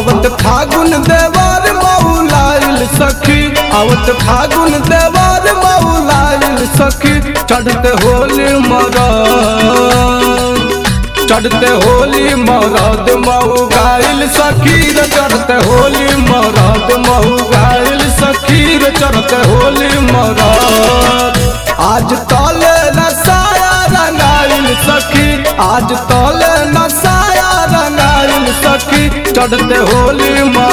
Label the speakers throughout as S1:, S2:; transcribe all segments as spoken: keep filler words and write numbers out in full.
S1: आवत फागुन देवर मऊलाइल सखी, आवत फागुन देवर मऊलाइल सखी। चढ़ते होली मरद, चढ़ते होली मरद मऊ गाइल सखी रे, चढ़ते होली मरद मऊ गाइल सखी रे, चढ़ते होली मरद। आज तले नसाया रंगाइल सखी, आज तले नसाया रंगाइल सखी। चढ़ते होली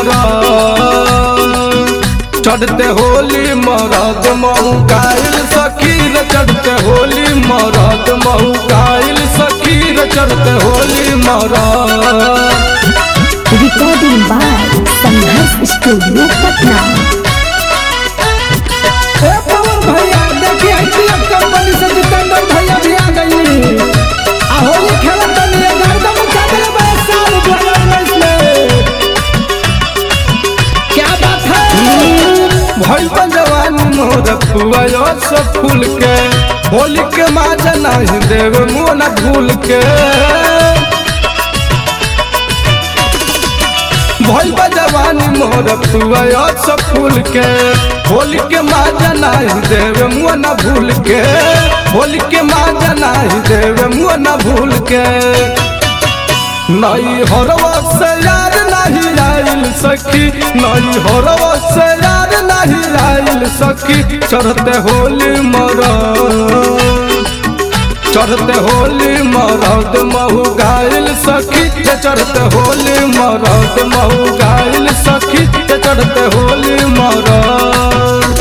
S1: मरद, चढ़ते होली मरद मऊ गाइल सखी रे, चढ़ते होली मरद मऊ गाइल सखी रे, चढ़ते होली मरद।
S2: Recording by Sangharsh studio Patna.
S3: ए पवन भैया देखिए टीएफ कंपनी से जितेंद्र भैया भी आ गई। आ होली खेलत तनी गर्दन उठा देले बा साल दो हज़ार उन्नीस में। क्या बात है
S1: भइल बा जवानी मोर पुआयो सब फूल के, होली के माजा नहीं देव मुँह न भूल के। भइल बा जवानी मोर पुआयो सब फूल के, होली के माजा नहीं देव मुँह न भूल के, होली के माजा नहीं देव मुँह न भूल के। नई हरवा से यार नहीं आइल सखी, नई हरवा से यार नहीं आइल सखी। चढ़ते होली मरद, चढ़ते होली मरद महू गाइल सखी, चढ़ते होली मरद महू गाइल सखी, चढ़ते होली मरद।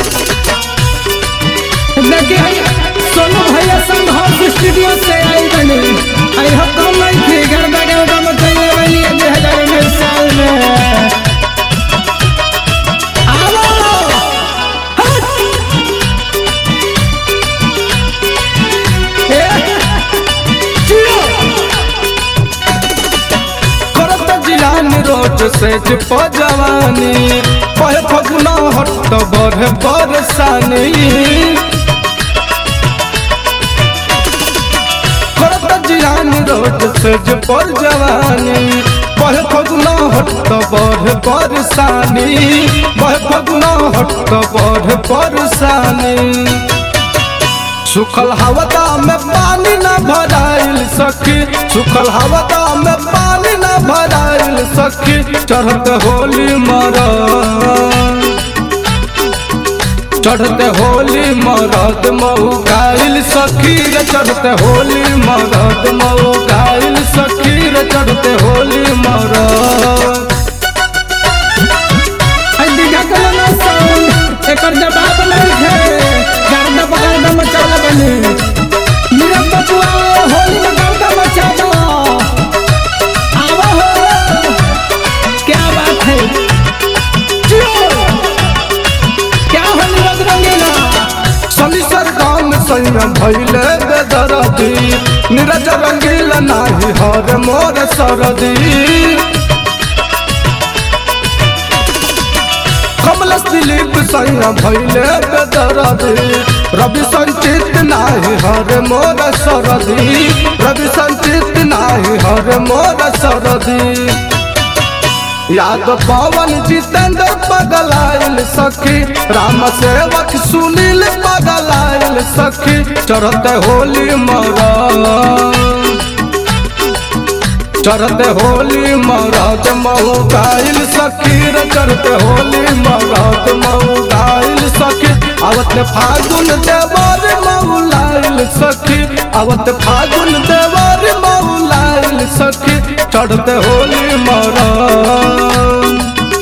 S3: देखिए सोनू भैया संघर्ष स्टूडियो से आई बनी। आई हो कम नहीं थी गर्दा गर्दा में चलने वाली दो हज़ार उन्नीस साल में। आओ
S1: करत जियान रोज से प जवानी, पह फगुना हट बढ़े बरसानी। करत जियान रोज से पर जवानी, पह फगुना हट बढ़े बरसानी, पह फगुना हट बढ़े बरसानी। सुखल हवदा में पानी न भराइल सखी, सुखल हवदा में पानी न भराइल सखी। चढ़ते होली मरद, चढ़ते होली मरद मऊ गाइल सखी रे, चढ़ते होली मरद मऊ गाइल सखी रे, चढ़ते होली मरद।
S3: आई दिखा के ना साउंड एकर जवाब नहीं है। गर्दा पकड़ मचा बनी मेरा बबुआ होली में गर्दा मचा दो। आवा हो क्या बात है क्या होली रंग रंगीला।
S1: सलीसर गाम संग भैले बेदरदी, नीरज रंगीला नाही हर मोर सरदी। कमल दिलीप संग भैले बेदरदी, रवि संचित नाही हर मोर सरदी, रवि संचित नाही हर मोर सरदी। याद पवन जितेंद्र पगलाइल सखी, राम सेवक सुनील पगलाइल सखी। चढ़ते होली मरद, चढ़ते होली मरद मऊ गाइल सखी रे, चढ़ते होली मरद मऊ गाइल सखी। आवत फागुन देवर मऊलाइल सखी, आवत फागुन देवर मऊलाइल सखी। चढ़ते होली मरद,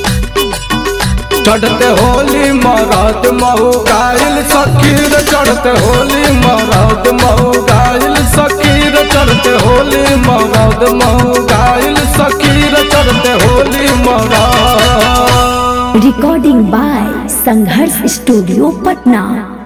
S1: चढ़ते होली मरद मऊ गाइल सखी रे, चढ़ते होली मरद मऊ गाइल सखी रे, चढ़ते होली मरद मऊ गाइल सखी रे, चढ़ते होली मरद।
S2: Recording by Sangharsh studio Patna.